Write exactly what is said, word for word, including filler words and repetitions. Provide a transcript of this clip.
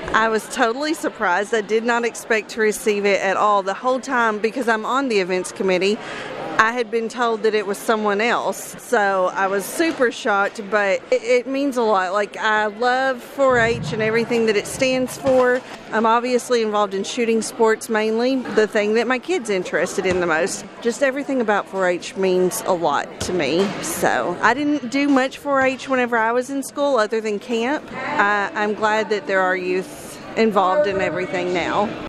I was totally surprised. I did not expect to receive it at all. The whole time, because I'm on the events committee, I had been told that it was someone else, so I was super shocked, but it, it means a lot. Like, I love four H and everything that it stands for. I'm obviously involved in shooting sports mainly, the thing that my kid's interested in the most. Just everything about four H means a lot to me. So I didn't do much four H whenever I was in school other than camp. I, I'm glad that there are youth involved in everything now.